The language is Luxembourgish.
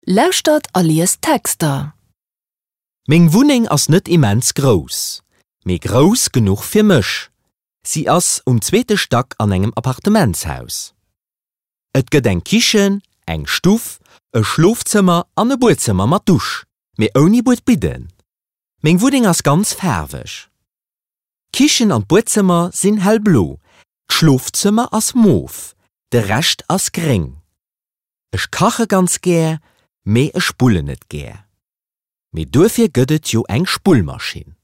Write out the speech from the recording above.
Lauscht alias Texter. Meng Wuning ass net immens groß. Me groß genug fir mech. Sie ass zweete Stock an engem Appartementshaus. Et gëtt eng Kichen, eng Stuf, e Schlafzimmer an e Badzimmer mat Dusch, me oni Bad bidden. Meng Wuning ass ganz färweg. Kichen an Badzimmer sinn hellblo, d'Schlafzimmer ass mauve, de Rest ass gring. Ech kache ganz gär, me ech spule net gär. Me dofir gëtt jo eng Spulmaschin.